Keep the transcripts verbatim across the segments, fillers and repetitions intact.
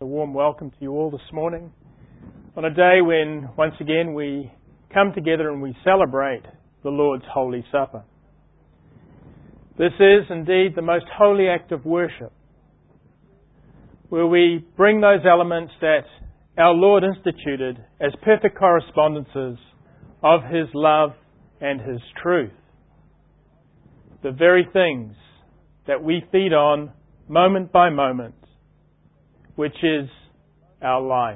A warm welcome to you all this morning on a day when, once again, we come together and we celebrate the Lord's Holy Supper. This is indeed the most holy act of worship, where we bring those elements that our Lord instituted as perfect correspondences of His love and His truth. The very things that we feed on moment by moment, which is our life.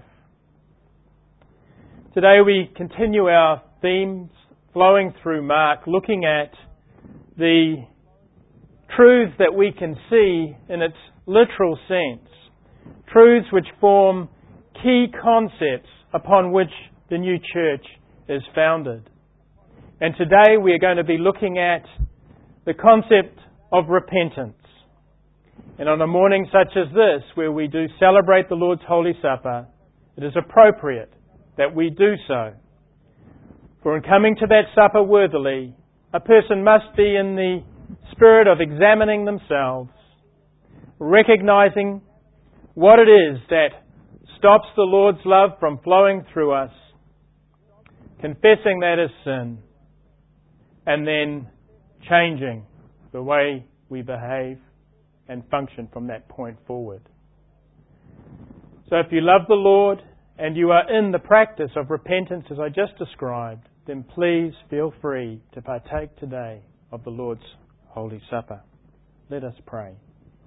Today we continue our themes flowing through Mark, looking at the truths that we can see in its literal sense, truths which form key concepts upon which the new church is founded. And today we are going to be looking at the concept of repentance. And on a morning such as this, where we do celebrate the Lord's Holy Supper, it is appropriate that we do so. For in coming to that supper worthily, a person must be in the spirit of examining themselves, recognizing what it is that stops the Lord's love from flowing through us, confessing that as sin, and then changing the way we behave and function from that point forward. So if you love the Lord and you are in the practice of repentance as I just described, then please feel free to partake today of the Lord's Holy Supper. Let us pray.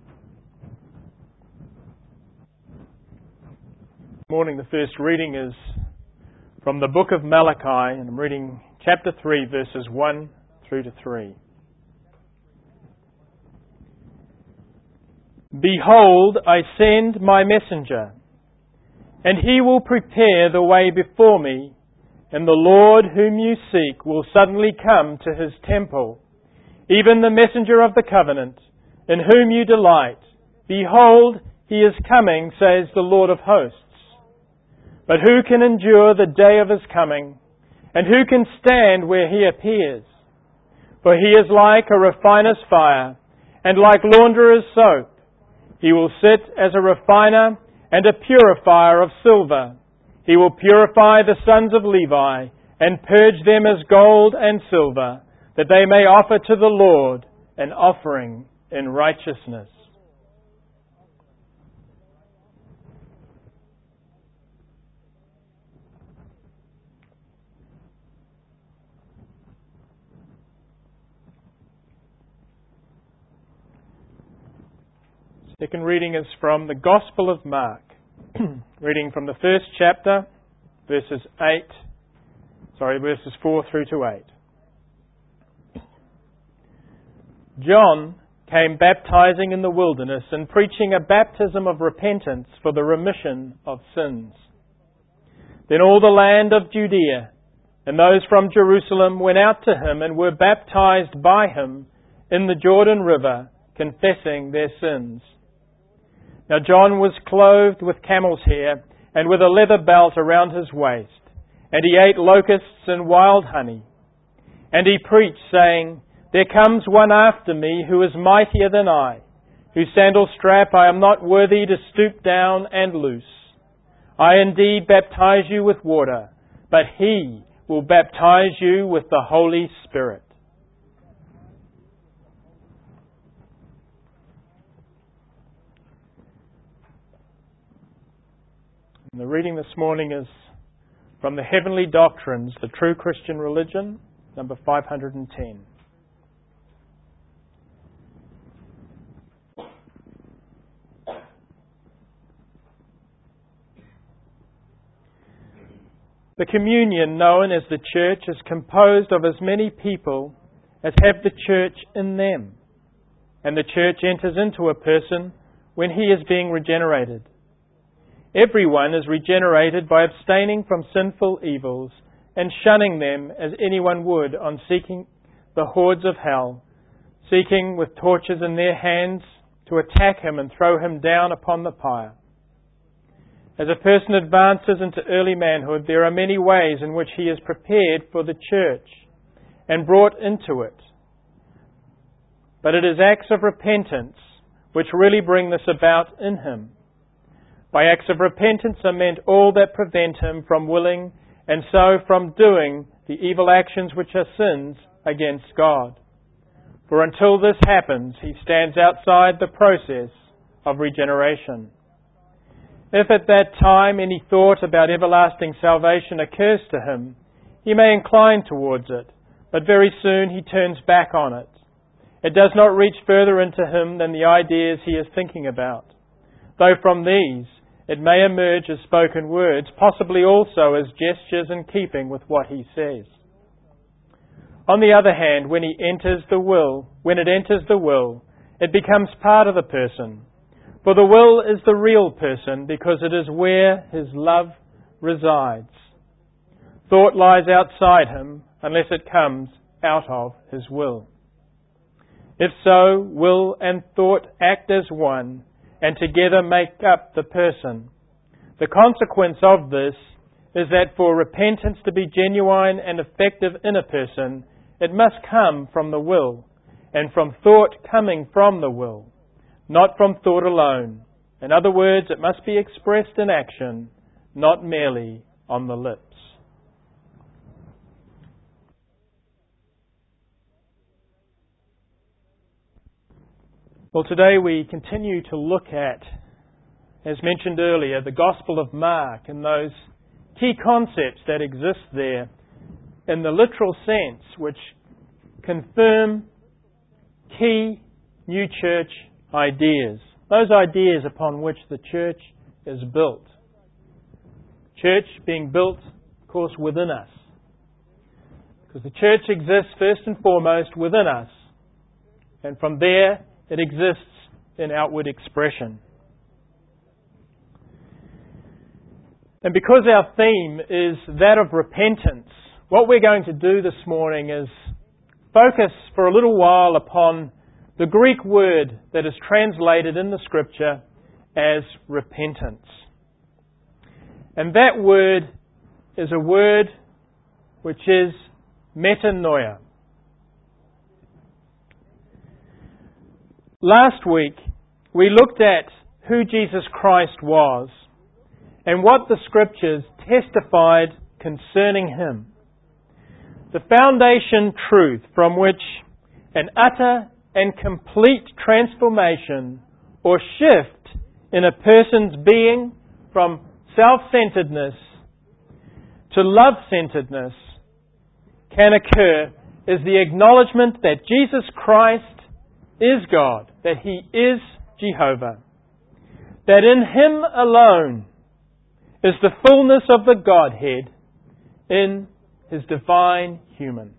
This morning the first reading is from the book of Malachi, and I'm reading chapter three, verses one through to three. Behold, I send my messenger, and he will prepare the way before me, and the Lord whom you seek will suddenly come to his temple, even the messenger of the covenant, in whom you delight. Behold, he is coming, says the Lord of hosts. But who can endure the day of his coming, and who can stand where he appears? For he is like a refiner's fire, and like launderer's soap. He will sit as a refiner and a purifier of silver. He will purify the sons of Levi and purge them as gold and silver, that they may offer to the Lord an offering in righteousness. Second reading is from the Gospel of Mark, reading from the first chapter, verses eight, sorry, verses four through to eight. John came baptizing in the wilderness and preaching a baptism of repentance for the remission of sins. Then all the land of Judea and those from Jerusalem went out to him and were baptized by him in the Jordan River, confessing their sins. Now John was clothed with camel's hair and with a leather belt around his waist, and he ate locusts and wild honey. And he preached, saying, There comes one after me who is mightier than I, whose sandal strap I am not worthy to stoop down and loose. I indeed baptize you with water, but he will baptize you with the Holy Spirit. And the reading this morning is from the Heavenly Doctrines, the True Christian Religion, number five hundred ten. The communion known as the church is composed of as many people as have the church in them, and the church enters into a person when he is being regenerated. Everyone is regenerated by abstaining from sinful evils and shunning them as anyone would on seeking the hordes of hell, seeking with torches in their hands to attack him and throw him down upon the pyre. As a person advances into early manhood, there are many ways in which he is prepared for the church and brought into it. But it is acts of repentance which really bring this about in him. By acts of repentance are meant all that prevent him from willing and so from doing the evil actions which are sins against God. For until this happens, he stands outside the process of regeneration. If at that time any thought about everlasting salvation occurs to him, he may incline towards it, but very soon he turns back on it. It does not reach further into him than the ideas he is thinking about, though from these it may emerge as spoken words, possibly also as gestures in keeping with what he says. On the other hand, when he enters the will, when it enters the will, it becomes part of the person. For the will is the real person because it is where his love resides. Thought lies outside him unless it comes out of his will. If so, will and thought act as one and together make up the person. The consequence of this is that for repentance to be genuine and effective in a person, it must come from the will, and from thought coming from the will, not from thought alone. In other words, it must be expressed in action, not merely on the lips. Well, today we continue to look at, as mentioned earlier, the Gospel of Mark and those key concepts that exist there in the literal sense, which confirm key new church ideas. Those ideas upon which the church is built. Church being built, of course, within us. Because the church exists first and foremost within us. And from there, it exists in outward expression. And because our theme is that of repentance, what we're going to do this morning is focus for a little while upon the Greek word that is translated in the Scripture as repentance. And that word is a word which is metanoia. Last week, we looked at who Jesus Christ was and what the Scriptures testified concerning Him. The foundation truth from which an utter and complete transformation or shift in a person's being from self-centeredness to love-centeredness can occur is the acknowledgement that Jesus Christ is God, that He is Jehovah, that in Him alone is the fullness of the Godhead in His divine human.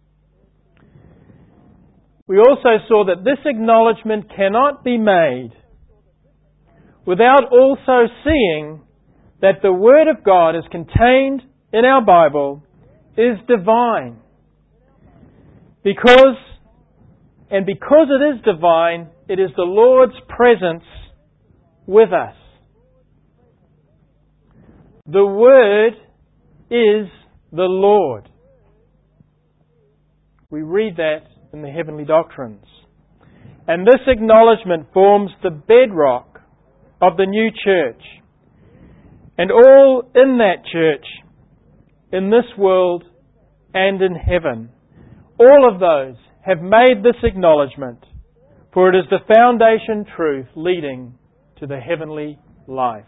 We also saw that this acknowledgement cannot be made without also seeing that the Word of God as contained in our Bible is divine. Because And because it is divine, it is the Lord's presence with us. The Word is the Lord. We read that in the heavenly doctrines. And this acknowledgement forms the bedrock of the new church. And all in that church, in this world and in heaven, all of those have made this acknowledgement, for it is the foundation truth leading to the heavenly life.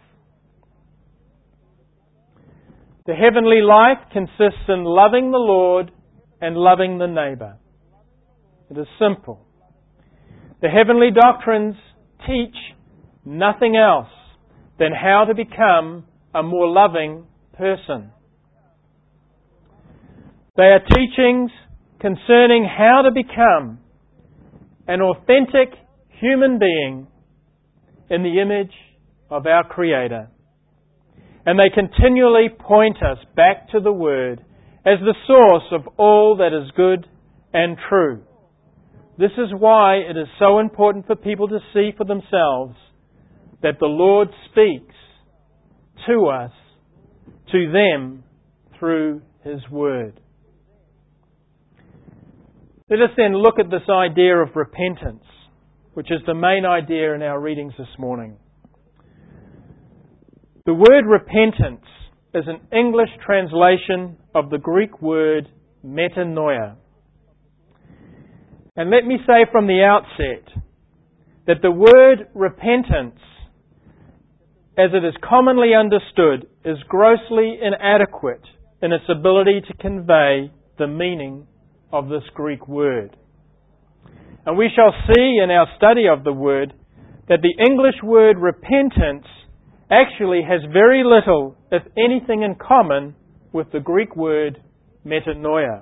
The heavenly life consists in loving the Lord and loving the neighbour. It is simple. The heavenly doctrines teach nothing else than how to become a more loving person. They are teachings concerning how to become an authentic human being in the image of our Creator. And they continually point us back to the Word as the source of all that is good and true. This is why it is so important for people to see for themselves that the Lord speaks to us, to them, through His Word. Let us then look at this idea of repentance, which is the main idea in our readings this morning. The word repentance is an English translation of the Greek word metanoia. And let me say from the outset that the word repentance, as it is commonly understood, is grossly inadequate in its ability to convey the meaning of this Greek word. And we shall see in our study of the word that the English word repentance actually has very little, if anything, in common with the Greek word metanoia.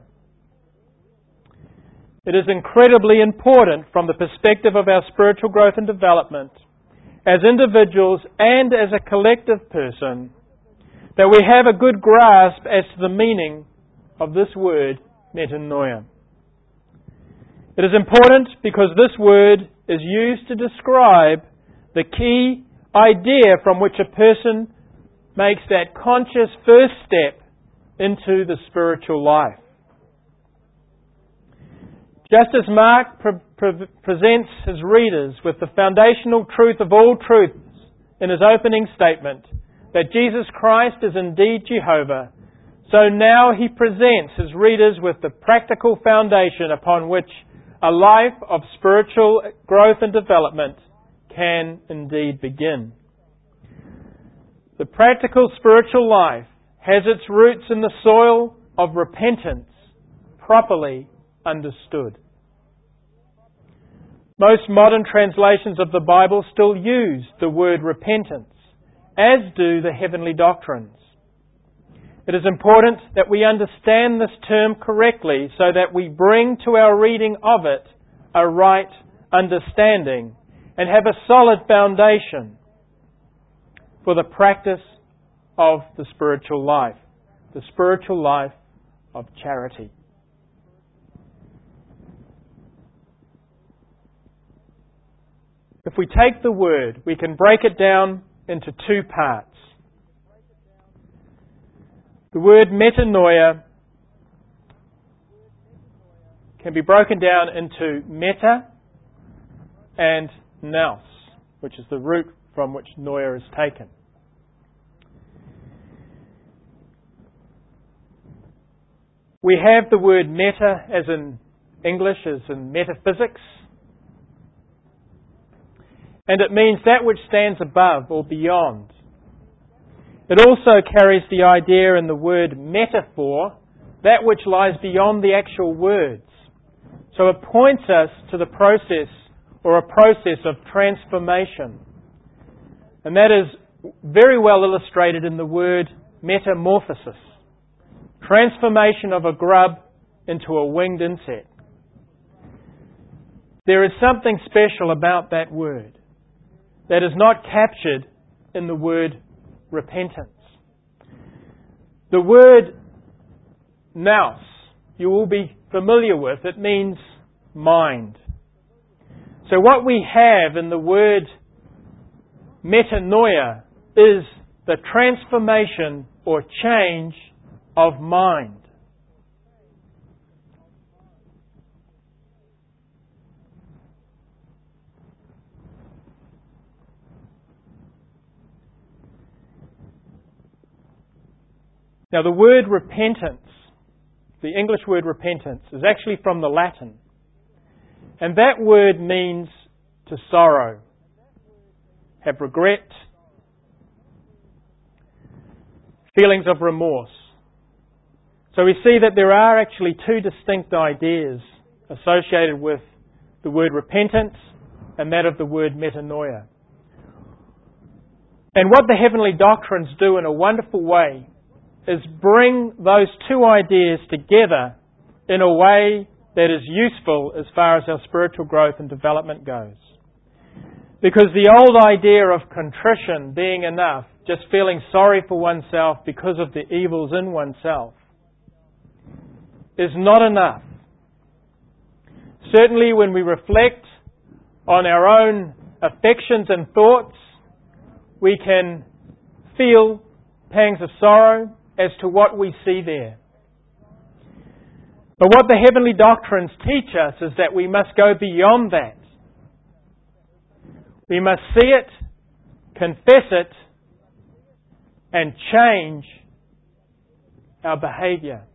It is incredibly important from the perspective of our spiritual growth and development as individuals and as a collective person that we have a good grasp as to the meaning of this word metanoia. It is important because this word is used to describe the key idea from which a person makes that conscious first step into the spiritual life. Just as Mark pre- pre- presents his readers with the foundational truth of all truths in his opening statement, that Jesus Christ is indeed Jehovah, so now he presents his readers with the practical foundation upon which a life of spiritual growth and development can indeed begin. The practical spiritual life has its roots in the soil of repentance, properly understood. Most modern translations of the Bible still use the word repentance, as do the heavenly doctrines. It is important that we understand this term correctly so that we bring to our reading of it a right understanding and have a solid foundation for the practice of the spiritual life, the spiritual life of charity. If we take the word, we can break it down into two parts. The word metanoia can be broken down into meta and nous, which is the root from which noia is taken. We have the word meta as in English, as in metaphysics. And it means that which stands above or beyond. It also carries the idea in the word metaphor, that which lies beyond the actual words. So it points us to the process or a process of transformation. And that is very well illustrated in the word metamorphosis. Transformation of a grub into a winged insect. There is something special about that word that is not captured in the word repentance. The word nous, you will be familiar with. It means mind. So what we have in the word metanoia is the transformation or change of mind. Now the word repentance, the English word repentance, is actually from the Latin. And that word means to sorrow, have regret, feelings of remorse. So we see that there are actually two distinct ideas associated with the word repentance and that of the word metanoia. And what the heavenly doctrines do in a wonderful way is bring those two ideas together in a way that is useful as far as our spiritual growth and development goes. Because the old idea of contrition being enough, just feeling sorry for oneself because of the evils in oneself, is not enough. Certainly when we reflect on our own affections and thoughts, we can feel pangs of sorrow as to what we see there. But what the heavenly doctrines teach us is that we must go beyond that. We must see it, confess it, and change our behaviour.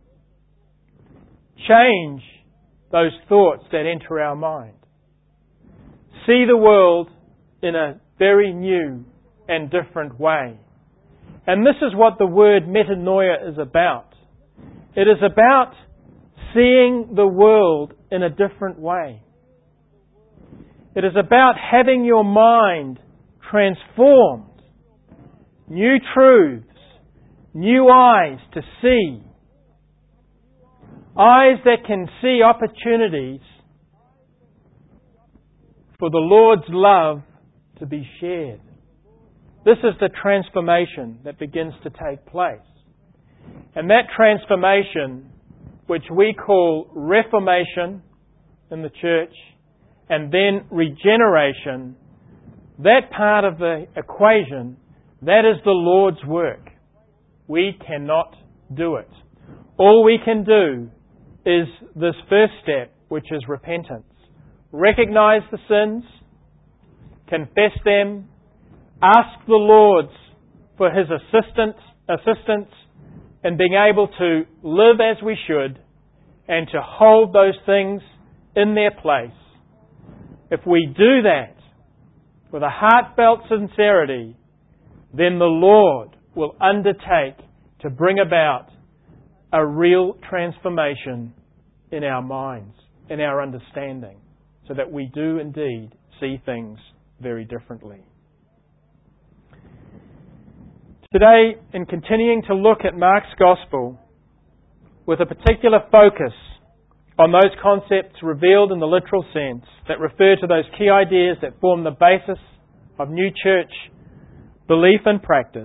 Change those thoughts that enter our mind. See the world in a very new and different way. And this is what the word metanoia is about. It is about seeing the world in a different way. It is about having your mind transformed. New truths, new eyes to see. Eyes that can see opportunities for the Lord's love to be shared. This is the transformation that begins to take place. And that transformation, which we call reformation in the church, and then regeneration, that part of the equation, that is the Lord's work. We cannot do it. All we can do is this first step, which is repentance. Recognize the sins, confess them, ask the Lord for His assistance, assistance in being able to live as we should and to hold those things in their place. If we do that with a heartfelt sincerity, then the Lord will undertake to bring about a real transformation in our minds, in our understanding, so that we do indeed see things very differently. Today, in continuing to look at Mark's Gospel with a particular focus on those concepts revealed in the literal sense that refer to those key ideas that form the basis of new church belief and practice,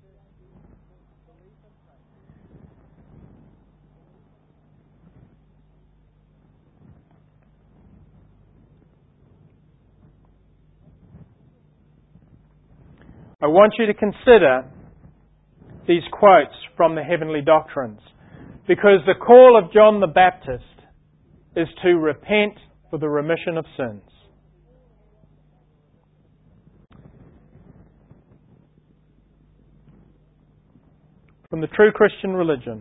I want you to consider these quotes from the Heavenly Doctrines, because the call of John the Baptist is to repent for the remission of sins. From the True Christian Religion.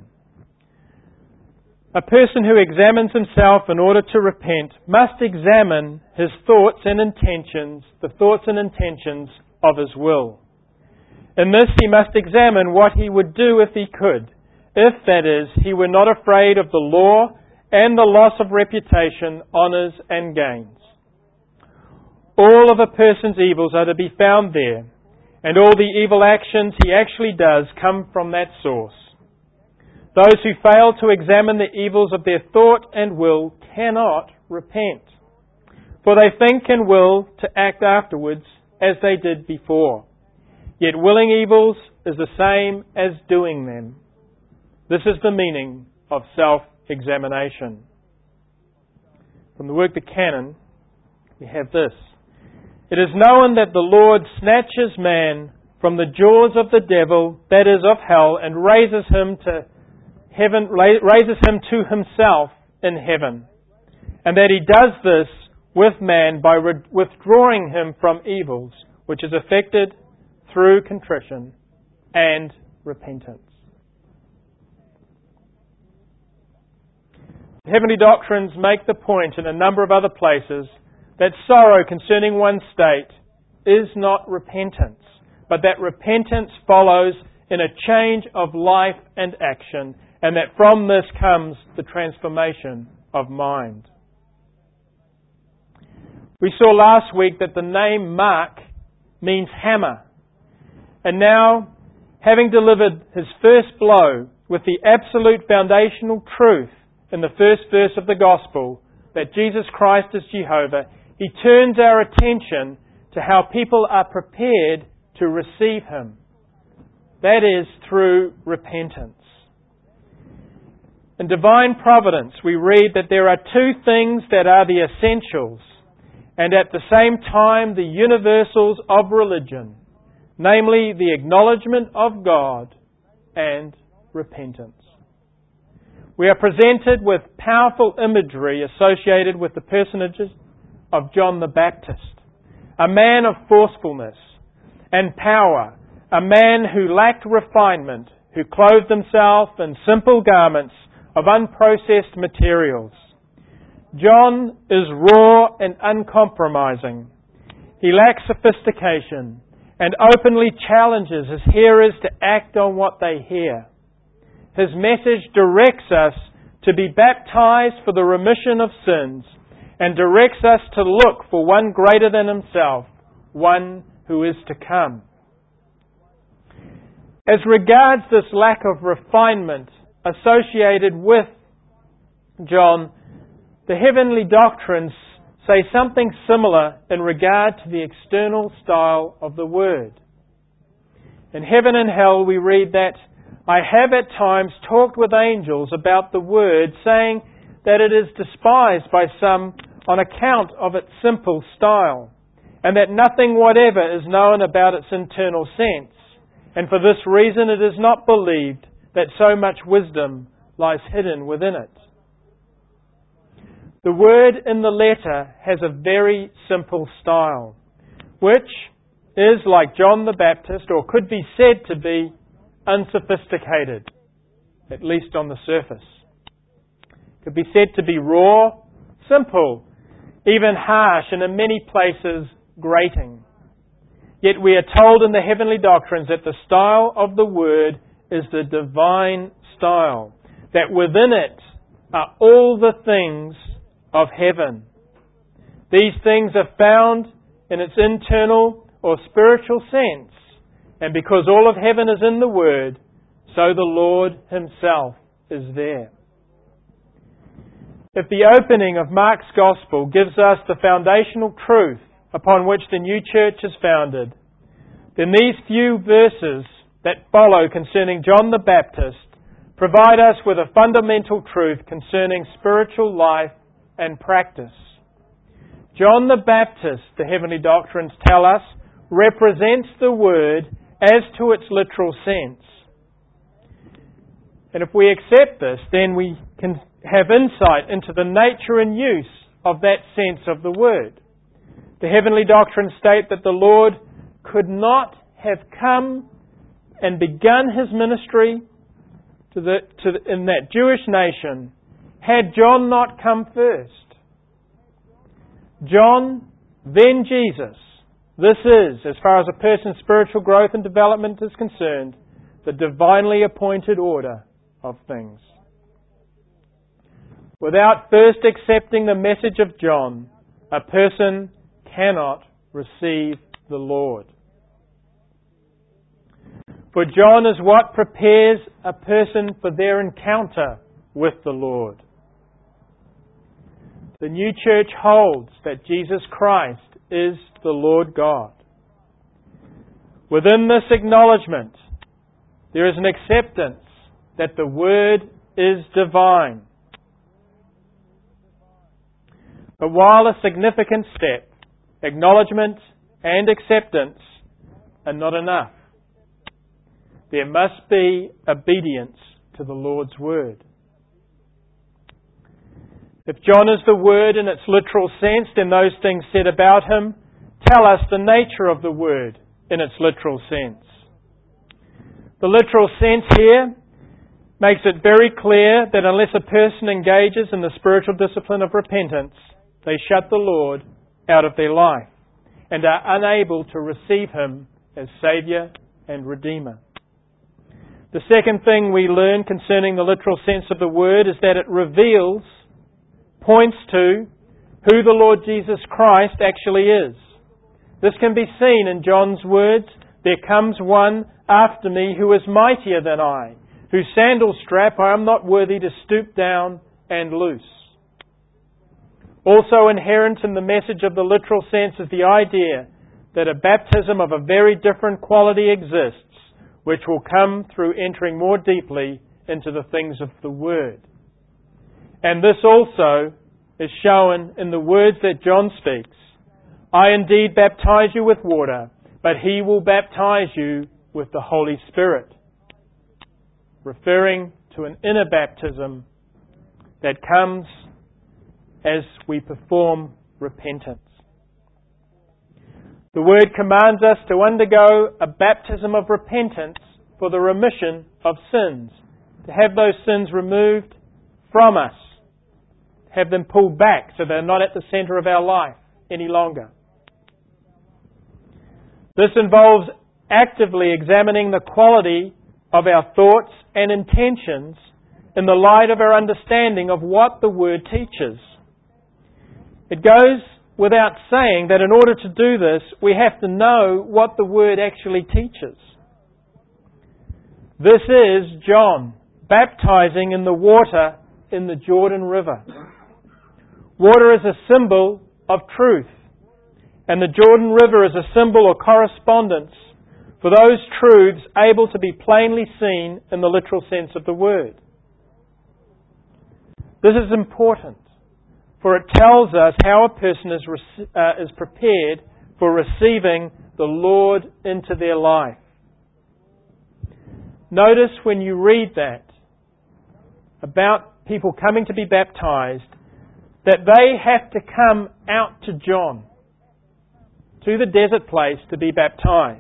A person who examines himself in order to repent must examine his thoughts and intentions, the thoughts and intentions of his will. In this he must examine what he would do if he could, if, that is, he were not afraid of the law and the loss of reputation, honours and gains. All of a person's evils are to be found there, and all the evil actions he actually does come from that source. Those who fail to examine the evils of their thought and will cannot repent, for they think and will to act afterwards as they did before. Yet willing evils is the same as doing them. This is the meaning of self-examination. From the work, The Canon, we have this. It is known that the Lord snatches man from the jaws of the devil, that is, of hell, and raises him to heaven, raises him to himself in heaven, and that He does this with man by withdrawing him from evils, which is effected through contrition and repentance. The Heavenly Doctrines make the point in a number of other places that sorrow concerning one's state is not repentance, but that repentance follows in a change of life and action, and that from this comes the transformation of mind. We saw last week that the name Mark means hammer. And now, having delivered his first blow with the absolute foundational truth in the first verse of the Gospel, that Jesus Christ is Jehovah, he turns our attention to how people are prepared to receive Him. That is through repentance. In Divine Providence, we read that there are two things that are the essentials and at the same time the universals of religion, namely the acknowledgement of God and repentance. We are presented with powerful imagery associated with the personages of John the Baptist, a man of forcefulness and power, a man who lacked refinement, who clothed himself in simple garments of unprocessed materials. John is raw and uncompromising. He lacks sophistication and openly challenges his hearers to act on what they hear. His message directs us to be baptized for the remission of sins and directs us to look for one greater than himself, one who is to come. As regards this lack of refinement associated with John, the heavenly doctrines say something similar in regard to the external style of the Word. In Heaven and Hell we read that, I have at times talked with angels about the Word, saying that it is despised by some on account of its simple style, and that nothing whatever is known about its internal sense, and for this reason it is not believed that so much wisdom lies hidden within it. The word in the letter has a very simple style, which is, like John the Baptist, or could be said to be, unsophisticated, at least on the surface. It could be said to be raw, simple, even harsh, and in many places grating. Yet we are told in the heavenly doctrines that the style of the Word is the divine style, that within it are all the things of heaven. These things are found in its internal or spiritual sense, and because all of heaven is in the Word, so the Lord Himself is there. If the opening of Mark's Gospel gives us the foundational truth upon which the new church is founded, then these few verses that follow concerning John the Baptist provide us with a fundamental truth concerning spiritual life and practice. John the Baptist, the heavenly doctrines tell us, represents the Word as to its literal sense. And if we accept this, then we can have insight into the nature and use of that sense of the Word. The heavenly doctrines state that the Lord could not have come and begun His ministry to the, to the, in that Jewish nation had John not come first. John, then Jesus. This is, as far as a person's spiritual growth and development is concerned, the divinely appointed order of things. Without first accepting the message of John, a person cannot receive the Lord. For John is what prepares a person for their encounter with the Lord. The new church holds that Jesus Christ is the Lord God. Within this acknowledgement, there is an acceptance that the Word is divine. But while a significant step, acknowledgement and acceptance are not enough. There must be obedience to the Lord's Word. If John is the Word in its literal sense, then those things said about Him tell us the nature of the Word in its literal sense. The literal sense here makes it very clear that unless a person engages in the spiritual discipline of repentance, they shut the Lord out of their life and are unable to receive Him as Saviour and Redeemer. The second thing we learn concerning the literal sense of the Word is that it reveals, points to, who the Lord Jesus Christ actually is. This can be seen in John's words, "There comes one after me who is mightier than I, whose sandal strap I am not worthy to stoop down and loose." Also inherent in the message of the literal sense is the idea that a baptism of a very different quality exists, which will come through entering more deeply into the things of the Word. And this also is shown in the words that John speaks. "I indeed baptize you with water, but He will baptize you with the Holy Spirit," referring to an inner baptism that comes as we perform repentance. The Word commands us to undergo a baptism of repentance for the remission of sins, to have those sins removed from us, have them pulled back so they're not at the centre of our life any longer. This involves actively examining the quality of our thoughts and intentions in the light of our understanding of what the Word teaches. It goes without saying that in order to do this, we have to know what the Word actually teaches. This is John baptizing in the water in the Jordan River. Water is a symbol of truth, and the Jordan River is a symbol or correspondence for those truths able to be plainly seen in the literal sense of the word. This is important, for it tells us how a person is, uh, is prepared for receiving the Lord into their life. Notice when you read that about people coming to be baptized, that they have to come out to John, to the desert place to be baptized.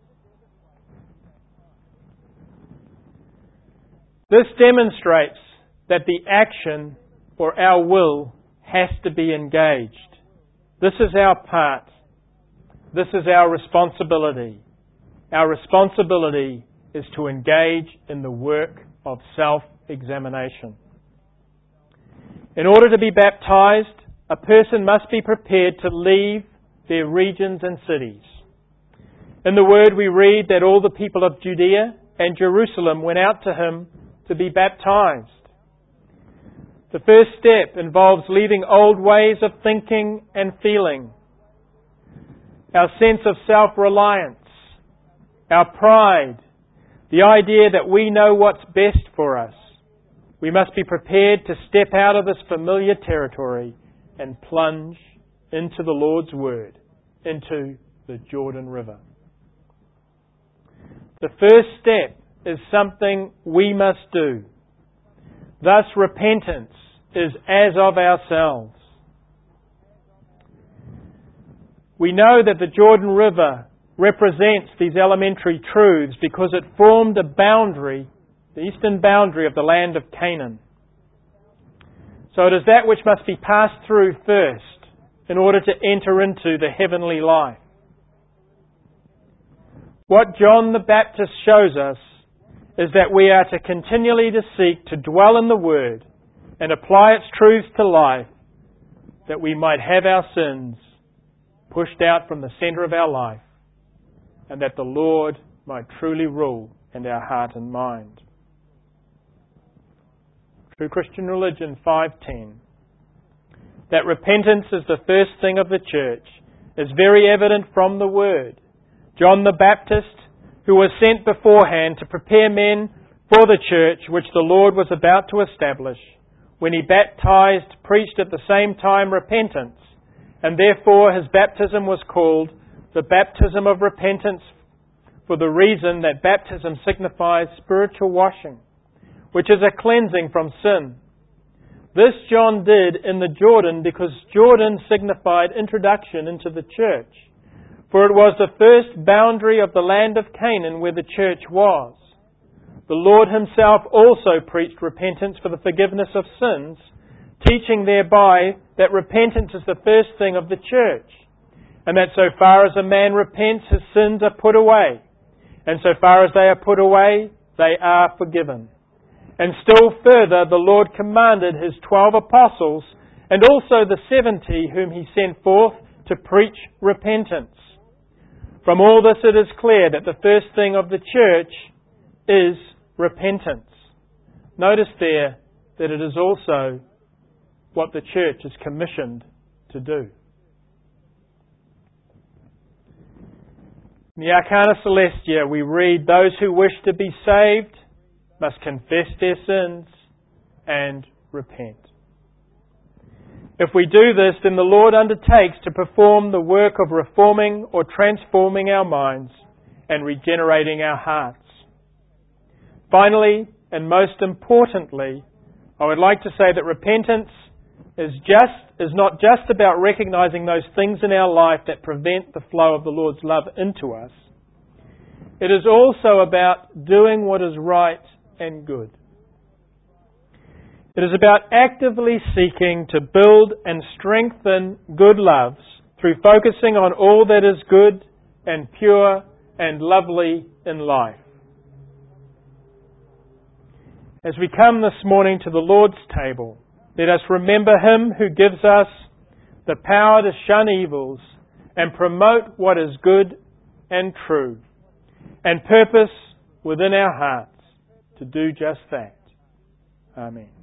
This demonstrates that the action or our will has to be engaged. This is our part. This is our responsibility. Our responsibility is to engage in the work of self-examination. In order to be baptized, a person must be prepared to leave their regions and cities. In the Word we read that all the people of Judea and Jerusalem went out to him to be baptized. The first step involves leaving old ways of thinking and feeling, our sense of self-reliance, our pride, the idea that we know what's best for us. We must be prepared to step out of this familiar territory and plunge into the Lord's Word, into the Jordan River. The first step is something we must do. Thus, repentance is as of ourselves. We know that the Jordan River represents these elementary truths because it formed a boundary, the eastern boundary of the land of Canaan. So it is that which must be passed through first in order to enter into the heavenly life. What John the Baptist shows us is that we are to continually to seek to dwell in the Word and apply its truths to life, that we might have our sins pushed out from the centre of our life, and that the Lord might truly rule in our heart and mind. True Christian Religion five ten. That repentance is the first thing of the church is very evident from the Word. John the Baptist, who was sent beforehand to prepare men for the church which the Lord was about to establish, when he baptized, preached at the same time repentance, and therefore his baptism was called the baptism of repentance, for the reason that baptism signifies spiritual washing, which is a cleansing from sin. This John did in the Jordan because Jordan signified introduction into the church, for it was the first boundary of the land of Canaan where the church was. The Lord himself also preached repentance for the forgiveness of sins, teaching thereby that repentance is the first thing of the church, and that so far as a man repents, his sins are put away, and so far as they are put away, they are forgiven. And still further, the Lord commanded his twelve apostles, and also the seventy whom he sent forth, to preach repentance. From all this it is clear that the first thing of the church is repentance. Notice there that it is also what the church is commissioned to do. In the Arcana Celestia we read, those who wish to be saved must confess their sins and repent. If we do this, then the Lord undertakes to perform the work of reforming or transforming our minds and regenerating our hearts. Finally, and most importantly, I would like to say that repentance is just is not just about recognizing those things in our life that prevent the flow of the Lord's love into us. It is also about doing what is right and good. It is about actively seeking to build and strengthen good loves through focusing on all that is good and pure and lovely in life. As we come this morning to the Lord's table, let us remember Him who gives us the power to shun evils and promote what is good and true, and purpose within our hearts to do just that. Amen.